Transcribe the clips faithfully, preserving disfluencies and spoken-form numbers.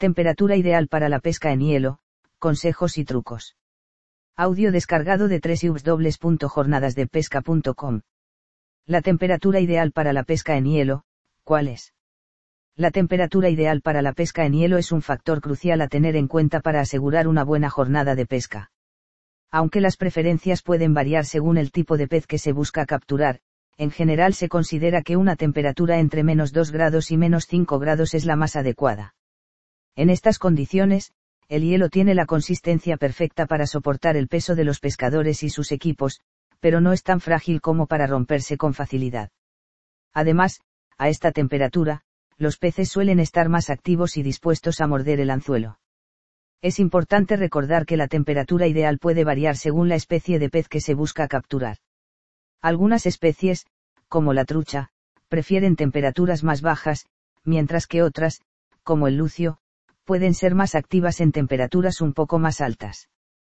Temperatura ideal para la pesca en hielo, consejos y trucos. Audio descargado de doble u doble u doble u punto jornadas de pesca punto com. La temperatura ideal para la pesca en hielo, ¿cuál es? La temperatura ideal para la pesca en hielo es un factor crucial a tener en cuenta para asegurar una buena jornada de pesca. Aunque las preferencias pueden variar según el tipo de pez que se busca capturar, en general se considera que una temperatura entre menos dos grados y menos cinco grados es la más adecuada. En estas condiciones, el hielo tiene la consistencia perfecta para soportar el peso de los pescadores y sus equipos, pero no es tan frágil como para romperse con facilidad. Además, a esta temperatura, los peces suelen estar más activos y dispuestos a morder el anzuelo. Es importante recordar que la temperatura ideal puede variar según la especie de pez que se busca capturar. Algunas especies, como la trucha, prefieren temperaturas más bajas, mientras que otras, como el lucio, pueden ser más activas en temperaturas un poco más altas.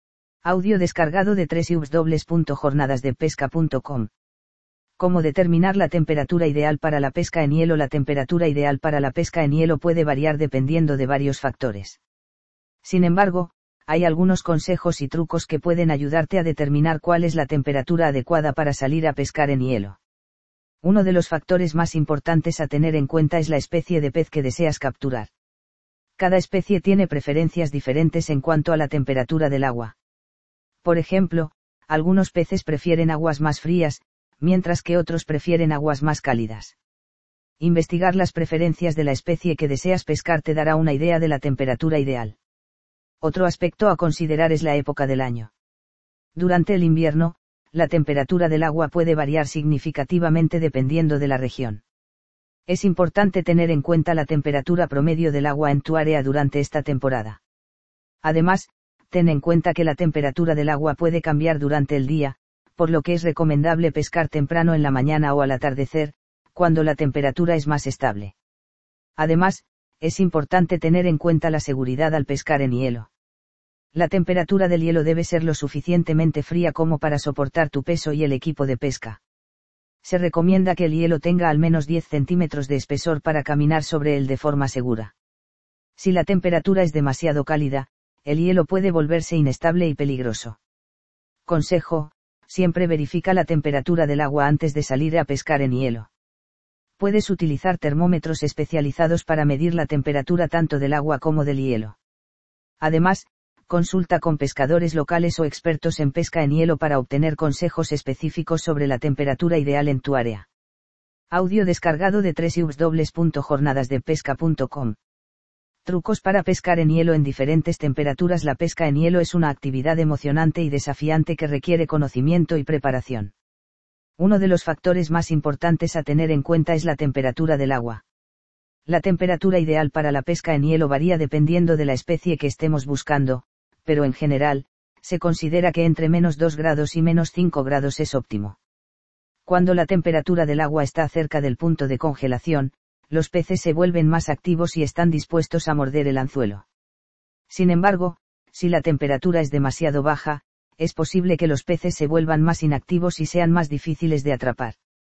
Audio descargado de doble u doble u doble u punto jornadas de pesca punto com. ¿Cómo determinar la temperatura ideal para la pesca en hielo? La temperatura ideal para la pesca en hielo puede variar dependiendo de varios factores. Sin embargo, hay algunos consejos y trucos que pueden ayudarte a determinar cuál es la temperatura adecuada para salir a pescar en hielo. Uno de los factores más importantes a tener en cuenta es la especie de pez que deseas capturar. Cada especie tiene preferencias diferentes en cuanto a la temperatura del agua. Por ejemplo, algunos peces prefieren aguas más frías, mientras que otros prefieren aguas más cálidas. Investigar las preferencias de la especie que deseas pescar te dará una idea de la temperatura ideal. Otro aspecto a considerar es la época del año. Durante el invierno, la temperatura del agua puede variar significativamente dependiendo de la región. Es importante tener en cuenta la temperatura promedio del agua en tu área durante esta temporada. Además, ten en cuenta que la temperatura del agua puede cambiar durante el día, por lo que es recomendable pescar temprano en la mañana o al atardecer, cuando la temperatura es más estable. Además, es importante tener en cuenta la seguridad al pescar en hielo. La temperatura del hielo debe ser lo suficientemente fría como para soportar tu peso y el equipo de pesca. Se recomienda que el hielo tenga al menos diez centímetros de espesor para caminar sobre él de forma segura. Si la temperatura es demasiado cálida, el hielo puede volverse inestable y peligroso. Consejo: siempre verifica la temperatura del agua antes de salir a pescar en hielo. Puedes utilizar termómetros especializados para medir la temperatura tanto del agua como del hielo. Además, consulta con pescadores locales o expertos en pesca en hielo para obtener consejos específicos sobre la temperatura ideal en tu área. Audio descargado de doble u doble u doble u punto jornadas de pesca punto com. Trucos para pescar en hielo en diferentes temperaturas. La pesca en hielo es una actividad emocionante y desafiante que requiere conocimiento y preparación. Uno de los factores más importantes a tener en cuenta es la temperatura del agua. La temperatura ideal para la pesca en hielo varía dependiendo de la especie que estemos buscando, pero en general, se considera que entre menos dos grados y menos cinco grados es óptimo. Cuando la temperatura del agua está cerca del punto de congelación, los peces se vuelven más activos y están dispuestos a morder el anzuelo. Sin embargo, si la temperatura es demasiado baja, es posible que los peces se vuelvan más inactivos y sean más difíciles de atrapar.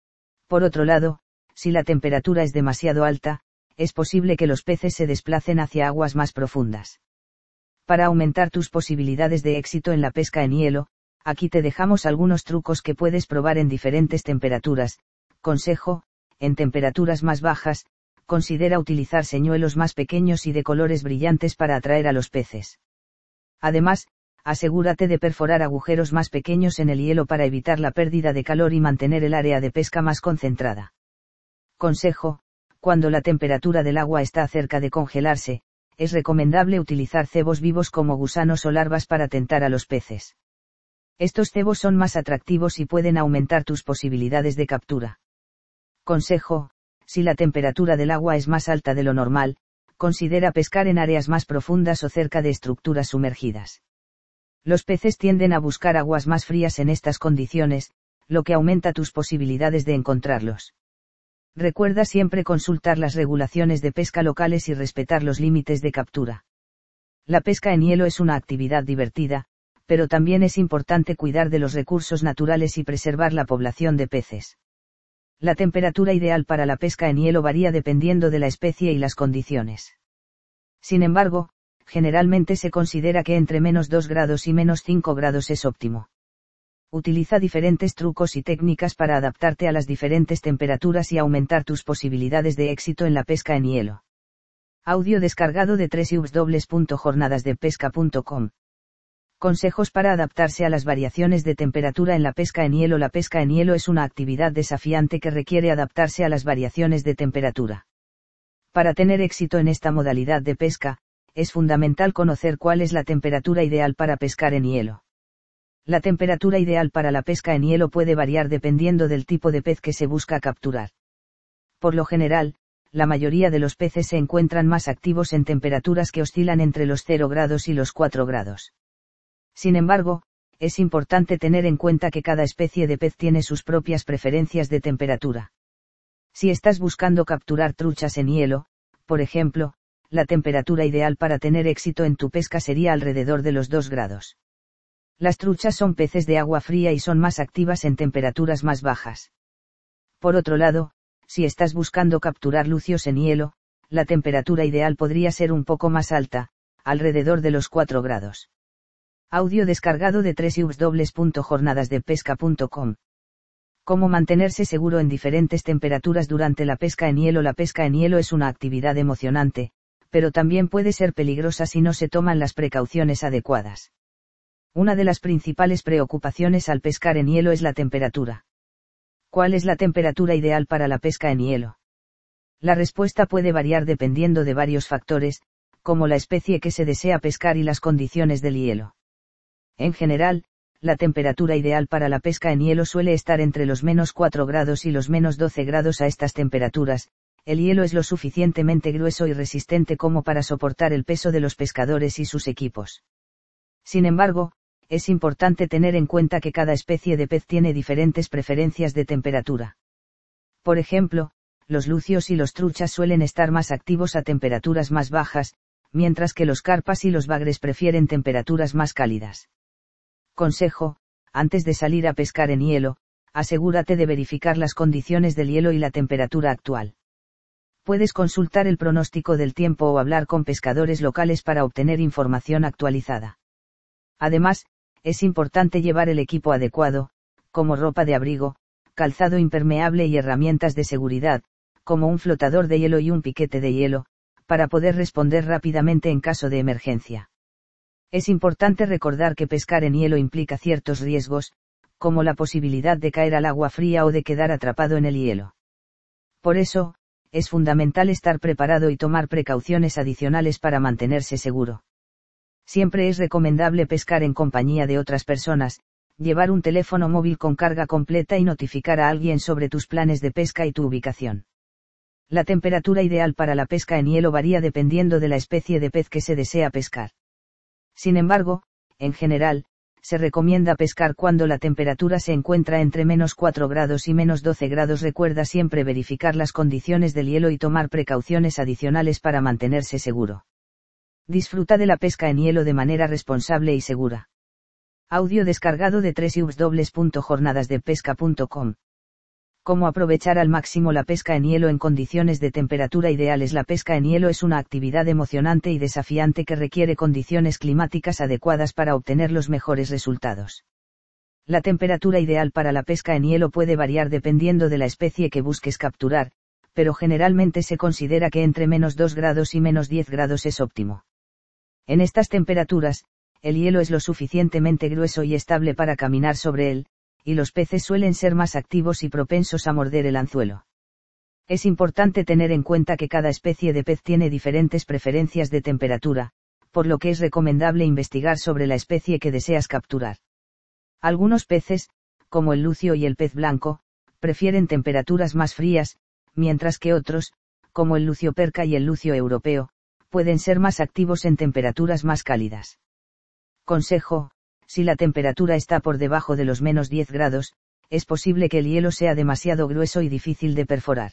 Por otro lado, si la temperatura es demasiado alta, es posible que los peces se desplacen hacia aguas más profundas. Para aumentar tus posibilidades de éxito en la pesca en hielo, aquí te dejamos algunos trucos que puedes probar en diferentes temperaturas. Consejo: en temperaturas más bajas, considera utilizar señuelos más pequeños y de colores brillantes para atraer a los peces. Además, asegúrate de perforar agujeros más pequeños en el hielo para evitar la pérdida de calor y mantener el área de pesca más concentrada. Consejo: cuando la temperatura del agua está cerca de congelarse, es recomendable utilizar cebos vivos como gusanos o larvas para tentar a los peces. Estos cebos son más atractivos y pueden aumentar tus posibilidades de captura. Consejo: si la temperatura del agua es más alta de lo normal, considera pescar en áreas más profundas o cerca de estructuras sumergidas. Los peces tienden a buscar aguas más frías en estas condiciones, lo que aumenta tus posibilidades de encontrarlos. Recuerda siempre consultar las regulaciones de pesca locales y respetar los límites de captura. La pesca en hielo es una actividad divertida, pero también es importante cuidar de los recursos naturales y preservar la población de peces. La temperatura ideal para la pesca en hielo varía dependiendo de la especie y las condiciones. Sin embargo, generalmente se considera que entre menos dos grados y menos cinco grados es óptimo. Utiliza diferentes trucos y técnicas para adaptarte a las diferentes temperaturas y aumentar tus posibilidades de éxito en la pesca en hielo. Audio descargado de doble u doble u doble u punto jornadas de pesca punto com. Consejos para adaptarse a las variaciones de temperatura en la pesca en hielo. La pesca en hielo es una actividad desafiante que requiere adaptarse a las variaciones de temperatura. Para tener éxito en esta modalidad de pesca, es fundamental conocer cuál es la temperatura ideal para pescar en hielo. La temperatura ideal para la pesca en hielo puede variar dependiendo del tipo de pez que se busca capturar. Por lo general, la mayoría de los peces se encuentran más activos en temperaturas que oscilan entre los cero grados y los cuatro grados. Sin embargo, es importante tener en cuenta que cada especie de pez tiene sus propias preferencias de temperatura. Si estás buscando capturar truchas en hielo, por ejemplo, la temperatura ideal para tener éxito en tu pesca sería alrededor de los dos grados. Las truchas son peces de agua fría y son más activas en temperaturas más bajas. Por otro lado, si estás buscando capturar lucios en hielo, la temperatura ideal podría ser un poco más alta, alrededor de los cuatro grados. Audio descargado de doble u doble u doble u punto jornadas de pesca punto com. Cómo mantenerse seguro en diferentes temperaturas durante la pesca en hielo. La pesca en hielo es una actividad emocionante, pero también puede ser peligrosa si no se toman las precauciones adecuadas. Una de las principales preocupaciones al pescar en hielo es la temperatura. ¿Cuál es la temperatura ideal para la pesca en hielo? La respuesta puede variar dependiendo de varios factores, como la especie que se desea pescar y las condiciones del hielo. En general, la temperatura ideal para la pesca en hielo suele estar entre los menos cuatro grados y los menos doce grados. A estas temperaturas, el hielo es lo suficientemente grueso y resistente como para soportar el peso de los pescadores y sus equipos. Sin embargo, es importante tener en cuenta que cada especie de pez tiene diferentes preferencias de temperatura. Por ejemplo, los lucios y los truchas suelen estar más activos a temperaturas más bajas, mientras que los carpas y los bagres prefieren temperaturas más cálidas. Consejo: antes de salir a pescar en hielo, asegúrate de verificar las condiciones del hielo y la temperatura actual. Puedes consultar el pronóstico del tiempo o hablar con pescadores locales para obtener información actualizada. Además, es importante llevar el equipo adecuado, como ropa de abrigo, calzado impermeable y herramientas de seguridad, como un flotador de hielo y un piquete de hielo, para poder responder rápidamente en caso de emergencia. Es importante recordar que pescar en hielo implica ciertos riesgos, como la posibilidad de caer al agua fría o de quedar atrapado en el hielo. Por eso, es fundamental estar preparado y tomar precauciones adicionales para mantenerse seguro. Siempre es recomendable pescar en compañía de otras personas, llevar un teléfono móvil con carga completa y notificar a alguien sobre tus planes de pesca y tu ubicación. La temperatura ideal para la pesca en hielo varía dependiendo de la especie de pez que se desea pescar. Sin embargo, en general, se recomienda pescar cuando la temperatura se encuentra entre menos cuatro grados y menos doce grados. Recuerda siempre verificar las condiciones del hielo y tomar precauciones adicionales para mantenerse seguro. Disfruta de la pesca en hielo de manera responsable y segura. Audio descargado de doble u doble u doble u punto jornadas de pesca punto com. Cómo aprovechar al máximo la pesca en hielo en condiciones de temperatura ideales. La pesca en hielo es una actividad emocionante y desafiante que requiere condiciones climáticas adecuadas para obtener los mejores resultados. La temperatura ideal para la pesca en hielo puede variar dependiendo de la especie que busques capturar, pero generalmente se considera que entre menos dos grados y menos diez grados es óptimo. En estas temperaturas, el hielo es lo suficientemente grueso y estable para caminar sobre él, y los peces suelen ser más activos y propensos a morder el anzuelo. Es importante tener en cuenta que cada especie de pez tiene diferentes preferencias de temperatura, por lo que es recomendable investigar sobre la especie que deseas capturar. Algunos peces, como el lucio y el pez blanco, prefieren temperaturas más frías, mientras que otros, como el lucio perca y el lucio europeo, pueden ser más activos en temperaturas más cálidas. Consejo: si la temperatura está por debajo de los menos diez grados, es posible que el hielo sea demasiado grueso y difícil de perforar.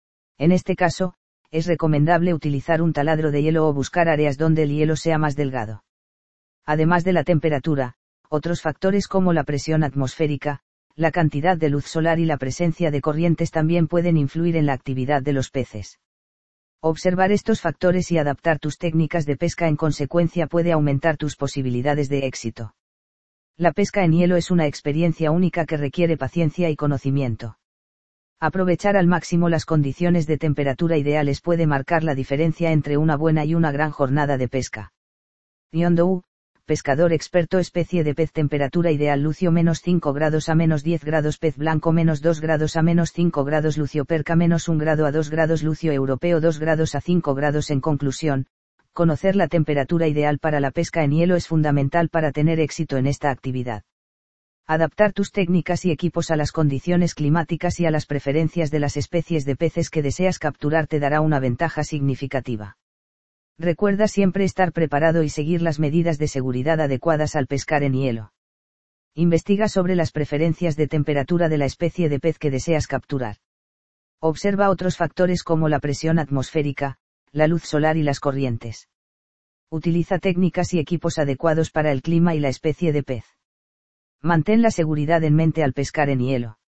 En este caso, es recomendable utilizar un taladro de hielo o buscar áreas donde el hielo sea más delgado. Además de la temperatura, otros factores como la presión atmosférica, la cantidad de luz solar y la presencia de corrientes también pueden influir en la actividad de los peces. Observar estos factores y adaptar tus técnicas de pesca en consecuencia puede aumentar tus posibilidades de éxito. La pesca en hielo es una experiencia única que requiere paciencia y conocimiento. Aprovechar al máximo las condiciones de temperatura ideales puede marcar la diferencia entre una buena y una gran jornada de pesca. Yondou, pescador experto, especie de pez, temperatura ideal lucio menos cinco grados a menos diez grados, pez blanco menos dos grados a menos cinco grados, lucio perca menos un grado a dos grados, lucio europeo dos grados a cinco grados. En conclusión, conocer la temperatura ideal para la pesca en hielo es fundamental para tener éxito en esta actividad. Adaptar tus técnicas y equipos a las condiciones climáticas y a las preferencias de las especies de peces que deseas capturar te dará una ventaja significativa. Recuerda siempre estar preparado y seguir las medidas de seguridad adecuadas al pescar en hielo. Investiga sobre las preferencias de temperatura de la especie de pez que deseas capturar. Observa otros factores como la presión atmosférica, la luz solar y las corrientes. Utiliza técnicas y equipos adecuados para el clima y la especie de pez. Mantén la seguridad en mente al pescar en hielo.